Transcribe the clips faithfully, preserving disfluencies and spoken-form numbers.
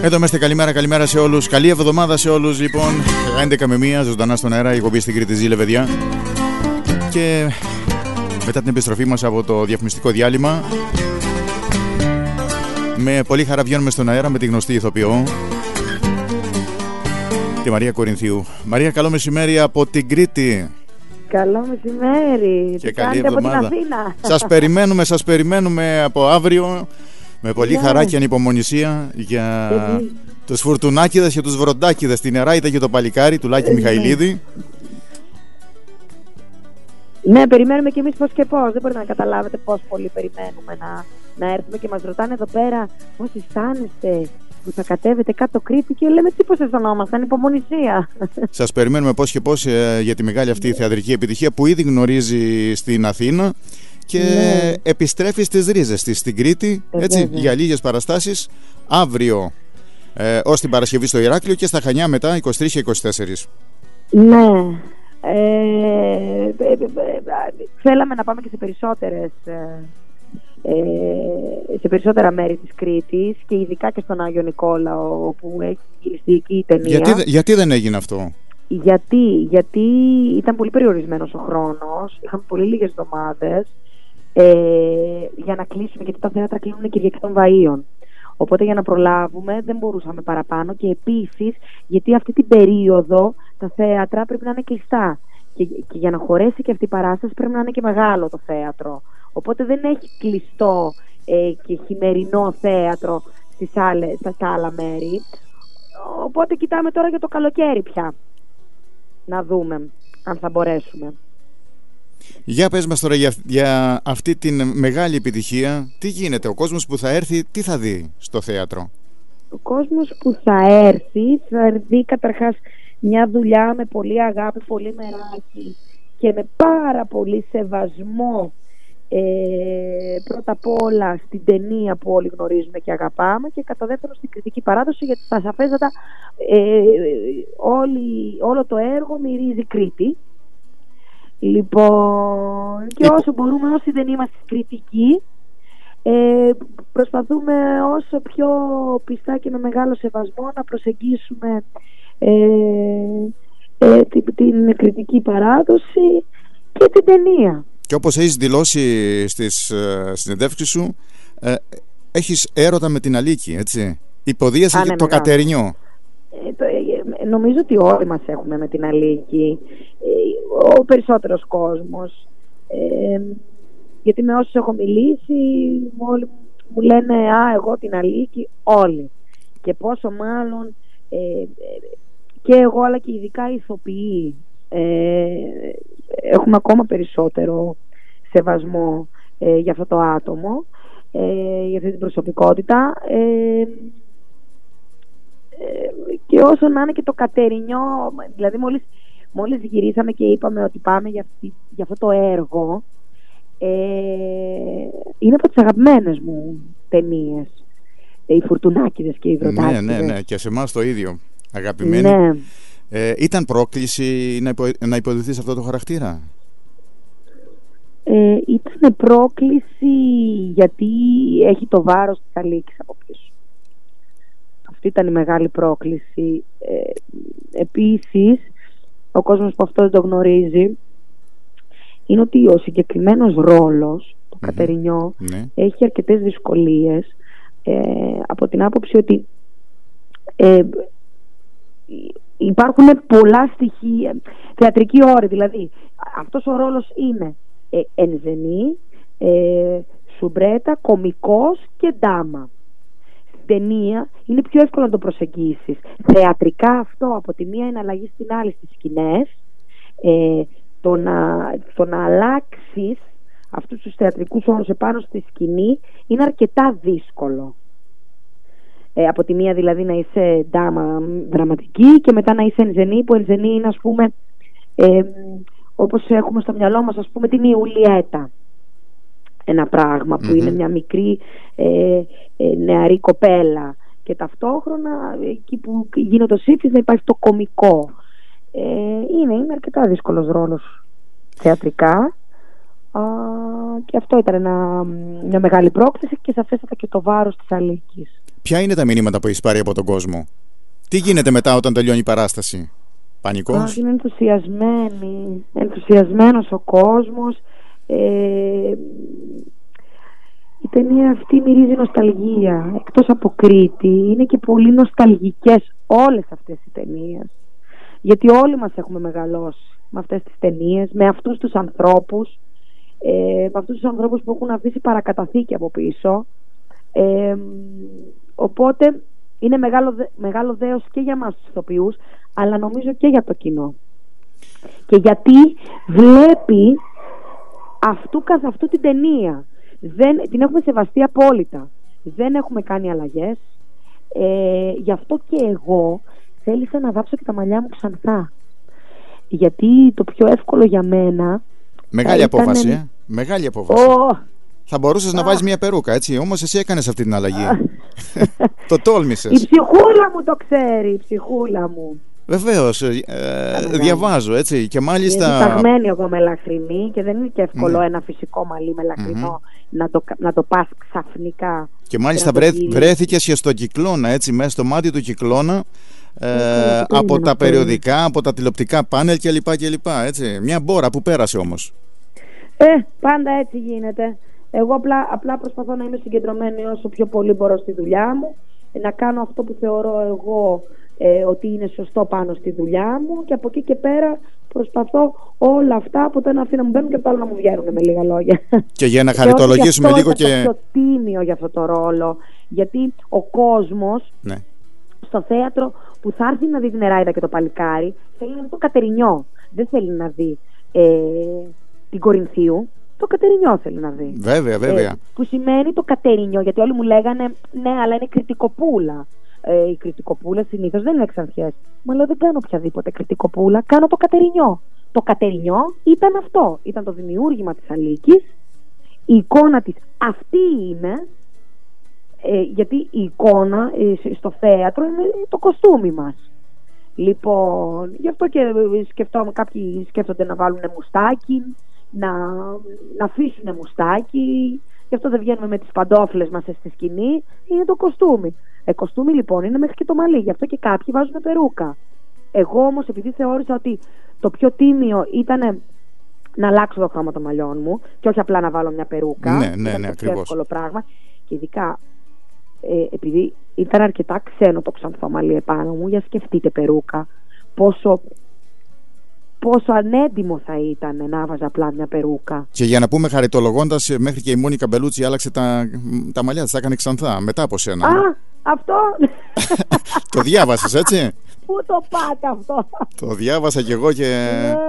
Εδώ είμαστε, καλημέρα, καλημέρα σε όλους. Καλή εβδομάδα σε όλους. Λοιπόν, έντεκα με μία, ζωντανά στον αέρα, η εκπομπή στην Κρήτη ζει, παιδιά. Και μετά την επιστροφή μας από το διαφημιστικό διάλειμμα, με πολύ χαρά βγαίνουμε στον αέρα με τη γνωστή ηθοποιό, τη Μαρία Κορινθίου. Μαρία, καλό μεσημέρι από την Κρήτη. Καλό μεσημέρι. Και καλή εβδομάδα. Από την Αθήνα. Σας περιμένουμε, σας περιμένουμε από αύριο. Με πολύ ναι. χαρά και ανυπομονησία για Επειδή... τους φουρτουνάκηδες και τους βροντάκηδες, την Εράιδα και το παλικάρι του Λάκη Μιχαηλίδη. Ναι, περιμένουμε κι εμείς πώς και πώς. Δεν μπορείτε να καταλάβετε πώς πολύ περιμένουμε να, να έρθουμε και μας ρωτάνε εδώ πέρα πώς αισθάνεστε που θα κατέβετε κάτω Κρήτη και λέμε τι πώς αισθανόμαστε, ανυπομονησία. Σας περιμένουμε πώς και πώς ε, για τη μεγάλη αυτή θεατρική επιτυχία που ήδη γνωρίζει στην Αθήνα. Και ναι. επιστρέφει στις ρίζες της στην Κρήτη, έτσι, για λίγες παραστάσεις αύριο ε, ως την Παρασκευή στο Ηράκλειο και στα Χανιά μετά είκοσι τρεις και είκοσι τέσσερις. Ναι, ε, ε, ε, ε, θέλαμε να πάμε και σε περισσότερες ε, σε περισσότερα μέρη της Κρήτης και ειδικά και στον Άγιο Νικόλαο όπου έχει γυριστεί εκεί η ταινία. Γιατί, γιατί δεν έγινε αυτό? Γιατί, γιατί ήταν πολύ περιορισμένος ο χρόνος, είχαμε πολύ λίγες εβδομάδες Ε, για να κλείσουμε, γιατί τα θέατρα κλείνουν Κυριακή των Βαΐων. Οπότε για να προλάβουμε δεν μπορούσαμε παραπάνω και επίσης γιατί αυτή την περίοδο τα θέατρα πρέπει να είναι κλειστά και, και για να χωρέσει και αυτή η παράσταση πρέπει να είναι και μεγάλο το θέατρο. Οπότε δεν έχει κλειστό ε, και χειμερινό θέατρο στις άλλες, στα άλλα μέρη. Οπότε κοιτάμε τώρα για το καλοκαίρι πια να δούμε αν θα μπορέσουμε. Για πες μας τώρα για, για αυτή την μεγάλη επιτυχία. Τι γίνεται, ο κόσμος που θα έρθει τι θα δει στο θέατρο? Ο κόσμος που θα έρθει θα δει καταρχάς μια δουλειά με πολύ αγάπη, πολύ μεράκι και με πάρα πολύ σεβασμό ε, πρώτα απ' όλα στην ταινία που όλοι γνωρίζουμε και αγαπάμε και κατά δεύτερον στην κριτική παράδοση, γιατί θα σαφέστατα ε, όλη, όλο το έργο μυρίζει Κρήτη. Λοιπόν, και όσο μπορούμε, όσοι δεν είμαστε κριτικοί, ε, προσπαθούμε όσο πιο πιστά και με μεγάλο σεβασμό να προσεγγίσουμε ε, ε, την, την κριτική παράδοση και την ταινία. Και όπως έχεις δηλώσει στις ε, συνεντεύξεις σου, ε, έχεις έρωτα με την Αλίκη, έτσι? Υποδίασε και το μεγάλο Κατερινιό. Ε, το, ε, νομίζω ότι όλοι μας έχουμε με την Αλίκη, ε, ο περισσότερος κόσμος, ε, γιατί με όσους έχω μιλήσει όλοι μου λένε «Α, εγώ την Αλίκη», όλοι, και πόσο μάλλον ε, ε, και εγώ αλλά και ειδικά οι ηθοποιοί ε, έχουμε ακόμα περισσότερο σεβασμό ε, για αυτό το άτομο, ε, για αυτή την προσωπικότητα, ε, και όσο να είναι και το Κατερινιό, δηλαδή μόλις, μόλις γυρίσαμε και είπαμε ότι πάμε για, αυτή, για αυτό το έργο, ε, είναι από τις αγαπημένες μου ταινίες, οι Φουρτουνάκηδες και οι Βροντάκηδες. Ναι, ναι, ναι, και σε εμάς το ίδιο αγαπημένοι. Ναι. ε, Ήταν πρόκληση να, υπο, να υποδηθείς αυτό το χαρακτήρα? Ε, ήταν πρόκληση γιατί έχει το βάρος της Αλίκης από πίσω. Αυτή ήταν η μεγάλη πρόκληση. Ε, επίσης, ο κόσμος που αυτό δεν το γνωρίζει είναι ότι ο συγκεκριμένος ρόλος, το mm-hmm. Κατερινιό, ναι. έχει αρκετές δυσκολίες ε, από την άποψη ότι ε, υπάρχουν πολλά στοιχεία, θεατρική όρη, δηλαδή αυτός ο ρόλος είναι ε, ενζενή, ε, σουμπρέτα, κωμικός και ντάμα. Ταινία είναι πιο εύκολο να το προσεγγίσεις. Θεατρικά αυτό από τη μία είναι αλλαγή στην άλλη στις σκηνές, ε, το, να, το να αλλάξεις αυτούς τους θεατρικούς όρους επάνω στη σκηνή είναι αρκετά δύσκολο. Ε, από τη μία δηλαδή να είσαι ντάμα δραματική και μετά να είσαι ενζενή, που ενζενή είναι ας πούμε ε, όπως έχουμε στο μυαλό μας ας πούμε την Ιουλιέτα, ένα πράγμα που mm-hmm. είναι μια μικρή ε, ε, νεαρή κοπέλα και ταυτόχρονα εκεί που γίνεται ο σύφης να υπάρχει το κωμικό. ε, είναι, είναι αρκετά δύσκολος ρόλος θεατρικά, α, και αυτό ήταν ένα, μια μεγάλη πρόκληση και σαφέστατα και το βάρος της Αλίκης. Ποια είναι τα μηνύματα που έχεις πάρει από τον κόσμο? Τι γίνεται μετά όταν τελειώνει η παράσταση? Πανικός? Είναι ενθουσιασμένοι, ενθουσιασμένος ο κόσμος. ε, Η ταινία αυτή μυρίζει νοσταλγία. Εκτός από Κρήτη, είναι και πολύ νοσταλγικές όλες αυτές οι ταινίες. Γιατί όλοι μας έχουμε μεγαλώσει με αυτές τις ταινίες, με αυτούς τους ανθρώπους, ε, με αυτούς τους ανθρώπους που έχουν αφήσει παρακαταθήκη από πίσω. Ε, οπότε είναι μεγάλο, μεγάλο δέος και για μας τους ηθοποιούς, αλλά νομίζω και για το κοινό. Και γιατί βλέπει αυτού καθ' αυτού την ταινία. Δεν, την έχουμε σεβαστεί απόλυτα. Δεν έχουμε κάνει αλλαγές. Ε, γι' αυτό και εγώ θέλησα να βάψω και τα μαλλιά μου ξανθά. Γιατί το πιο εύκολο για μένα... Μεγάλη ήταν... απόφαση, ε? Μεγάλη απόφαση. Oh. Θα μπορούσες oh. να βάλεις μια περούκα, έτσι. Όμως εσύ έκανες αυτή την αλλαγή. Το τόλμησες. Η ψυχούλα μου το ξέρει, η ψυχούλα μου. Βεβαίως, ε, ε, διαβάζω, έτσι. Και μάλιστα... Είναι ταγμένη εγώ με λαχρινή και δεν είναι και εύκολο mm. ένα φυσικό μαλλί με λαχρινό mm-hmm. να, το, να το πας ξαφνικά. Και μάλιστα βρέ, βρέθηκες και στο Κυκλώνα, έτσι, μέσα στο μάτι του Κυκλώνα, ε, ε, από τα περιοδικά, από τα τηλεοπτικά πάνελ κλπ, κλπ, έτσι. Μια μπόρα που πέρασε όμως. Ε, πάντα έτσι γίνεται. Εγώ απλά, απλά προσπαθώ να είμαι συγκεντρωμένη όσο πιο πολύ μπορώ στη δουλειά μου, να κάνω αυτό που θεωρώ εγώ ε, ότι είναι σωστό πάνω στη δουλειά μου, και από εκεί και πέρα προσπαθώ όλα αυτά από το ένα αυτή να μου μπαίνουν και από το άλλο να μου βγαίνουν, με λίγα λόγια. Και για να χαριτολογήσουμε και λίγο και... Είναι το πιο τίμιο για αυτό το ρόλο, γιατί ο κόσμος ναι. στο θέατρο που θα έρθει να δει την Νεράιδα και το παλικάρι θέλει να δει το Κατερινιό, δεν θέλει να δει ε, την Κορινθίου. Το Κατερινιό θέλει να δει. Βέβαια, βέβαια. Ε, που σημαίνει το Κατερινιό, γιατί όλοι μου λέγανε ναι, αλλά είναι κριτικοπούλα. Ε, η κριτικοπούλα συνήθως δεν είναι Ξανθιές. Μα λέω, δεν κάνω οποιαδήποτε κριτικοπούλα, κάνω το Κατερινιό. Το Κατερινιό ήταν αυτό. Ήταν το δημιούργημα της Αλίκης. Η εικόνα της αυτή είναι. Ε, γιατί η εικόνα ε, στο θέατρο είναι το κοστούμι μας. Λοιπόν, γι' αυτό και σκεφτόμουν, κάποιοι σκέφτονται να βάλουν μουστάκι, να, να αφήσουν μουστάκι, γι' αυτό δεν βγαίνουμε με τις παντόφλες μας στη σκηνή, είναι το κοστούμι. Ε, κοστούμι λοιπόν είναι μέχρι και το μαλλί, γι' αυτό και κάποιοι βάζουν περούκα. Εγώ όμως, επειδή θεώρησα ότι το πιο τίμιο ήταν να αλλάξω το χρώμα των μαλλιών μου και όχι απλά να βάλω μια περούκα, ναι, ναι, ήταν ναι, το πιο ακριβώς. εύκολο πράγμα, και ειδικά ε, επειδή ήταν αρκετά ξένο το ξανθό μαλλί επάνω μου, για σκεφτείτε περούκα, πόσο... πόσο ανέντιμο θα ήταν να βάζα απλά μια περούκα. Και για να πούμε χαριτολογώντας, μέχρι και η Μόνικα Μπελούτσι άλλαξε τα, τα μαλλιά της, τα έκανε ξανθά μετά από σένα. Α, αυτό! Το διάβασες, έτσι? Πού το πάτε αυτό? Το διάβασα κι εγώ και...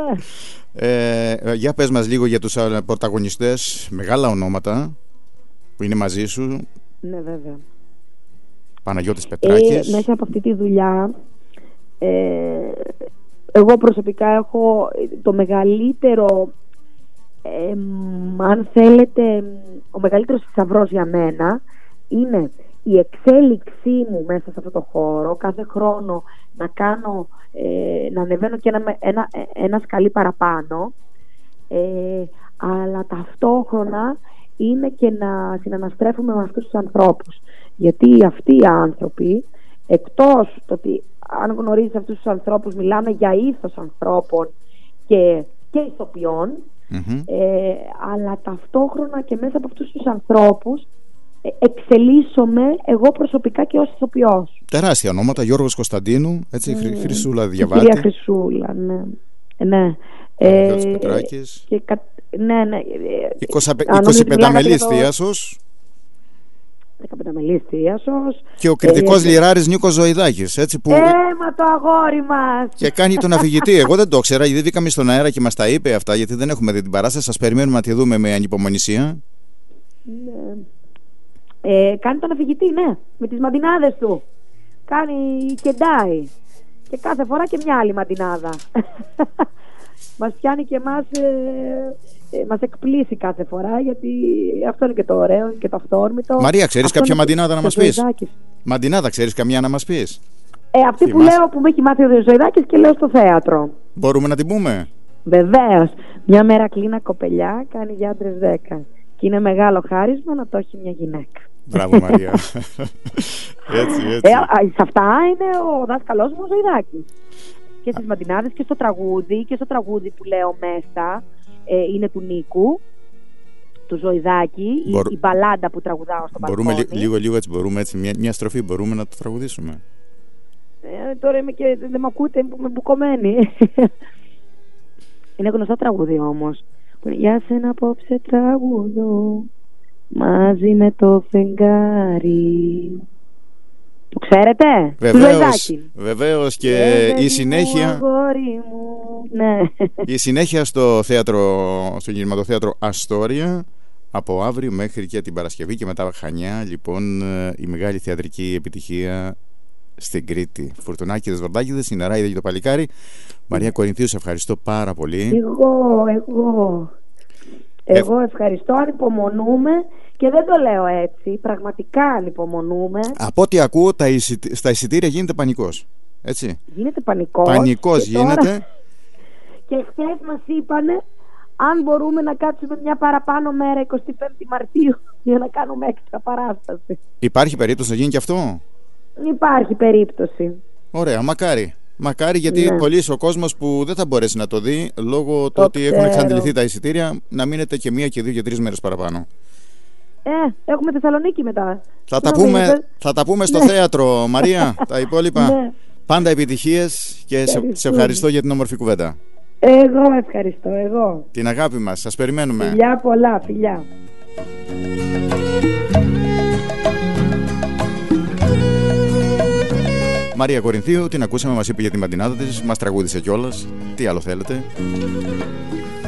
ε, για πες μας λίγο για τους πρωταγωνιστές, μεγάλα ονόματα που είναι μαζί σου. Ναι, βέβαια. Παναγιώτης Πετράκης. Ε, μέσα από αυτή τη δουλειά... Ε, εγώ προσωπικά έχω το μεγαλύτερο, ε, αν θέλετε, ο μεγαλύτερος θησαυρός για μένα είναι η εξέλιξή μου μέσα σε αυτό το χώρο. Κάθε χρόνο να κάνω, ε, να ανεβαίνω και ένα, ένα, ένα σκαλί παραπάνω, ε, αλλά ταυτόχρονα είναι και να συναναστρέφουμε με αυτούς τους ανθρώπους, γιατί αυτοί οι άνθρωποι, εκτός το ότι αν γνωρίζεις αυτούς τους ανθρώπους, μιλάμε για ήθος ανθρώπων και, και ηθοποιών, mm-hmm. ε, αλλά ταυτόχρονα και μέσα από αυτούς τους ανθρώπους ε, εξελίσσομαι εγώ προσωπικά και ως ηθοποιός. Τεράστια ονόματα, Γιώργος Κωνσταντίνου, έτσι, mm. Χρυσούλα Διαβάτη. Κυρία Χρυσούλα, ναι. ναι. Παναγιώτης ε, Πετράκης. Και, ναι, ναι. εικοσιπενταμελής θείασος. δεκαπενταμελής θείασος. Και ο κριτικός ε, λιράρης Νίκος Ζωηδάκης, έτσι, που... Έμα το αγόρι μας! Και κάνει τον αφηγητή. Εγώ δεν το ήξερα, γιατί βγήκαμε στον αέρα και μας τα είπε αυτά, γιατί δεν έχουμε δει την παράσταση. Σας περιμένουμε να τη δούμε με ανυπομονησία. Ναι. Ε, κάνει τον αφηγητή, ναι, με τις μαντινάδες του. Κάνει κεντάει. Και κάθε φορά και μια άλλη μαντινάδα. Μας πιάνει και εμάς, ε, ε, μας εκπλήσει κάθε φορά, γιατί αυτό είναι και το ωραίο και το αυθόρμητο. Μαρία, ξέρεις κάποια μαντινάδα να μας πεις? Μαντινάδα, ξέρεις καμία να μας πεις? Ε, αυτή Θυμάσαι. που λέω, που με έχει μάθει ο Ζωηδάκης και λέω στο θέατρο. Μπορούμε να την πούμε? Βεβαίως. Μια μέρα κλείνα κοπελιά, κάνει για άντρες δέκα. Και είναι μεγάλο χάρισμα να το έχει μια γυναίκα. Μπράβο Μαρία. Έτσι, έτσι. Ε, σε αυτά είναι ο δάσκαλός μου ο Ζωηδάκης. Και στις Μαντινάδες και στο τραγούδι. Και στο τραγούδι που λέω μέσα ε, είναι του Νίκου, του Ζωηδάκη, Μπορ... η, η μπαλάντα που τραγουδάω στο μπαλκόνι. Μπορούμε λίγο, λίγο έτσι, μπορούμε έτσι, μια, μια στροφή μπορούμε να το τραγουδήσουμε. Ε, τώρα είμαι και δεν με ακούτε, είμαι μπουκωμένη. Είναι γνωστό τραγούδι όμως. Για σένα απόψε τραγουδώ μαζί με το φεγγάρι. Το ξέρετε? Βεβαίως, βεβαίως. Και ε, η συνέχεια ναι. Η συνέχεια στο θέατρο, στο κινηματοθέατρο Αστόρια από αύριο μέχρι και την Παρασκευή και μετά Χανιά. Λοιπόν, η μεγάλη θεατρική επιτυχία στην Κρήτη. Φουρτουνάκηδες, Βορδάκηδες, η Νεράιδα και το Παλικάρι. Μαρία Κορινθίου, σε ευχαριστώ πάρα πολύ. Εγώ, εγώ Εγώ ευχαριστώ, ανυπομονούμε. Και δεν το λέω έτσι, πραγματικά ανυπομονούμε. Από ό,τι ακούω, τα εισιτή... στα εισιτήρια γίνεται πανικός. Έτσι. Γίνεται πανικός. Πανικός γίνεται. Τώρα... Και χθες μας είπανε αν μπορούμε να κάτσουμε μια παραπάνω μέρα, εικοστή πέμπτη Μαρτίου, για να κάνουμε έξτρα παράσταση. Υπάρχει περίπτωση να γίνει και αυτό? Υπάρχει περίπτωση. Ωραία, μακάρι. Μακάρι, γιατί ναι. Πολλοί ο κόσμος που δεν θα μπορέσει να το δει λόγω του ότι ξέρω. Έχουν εξαντληθεί τα εισιτήρια, να μείνετε και μία και δύο και τρεις μέρες παραπάνω. Ε, έχουμε Θεσσαλονίκη μετά. Θα τα, πούμε, θα τα πούμε στο ναι. θέατρο, Μαρία. Τα υπόλοιπα. Ναι. Πάντα επιτυχίες και σε, σε ευχαριστώ για την όμορφη κουβέντα. Εγώ ευχαριστώ, εγώ. Την αγάπη μας, σας περιμένουμε. Φιλιά πολλά, φιλιά. Μαρία Κορινθίου, την ακούσαμε, μας είπε για τη Μαντινάδα της, μας τραγούδισε κιόλας. Τι άλλο θέλετε?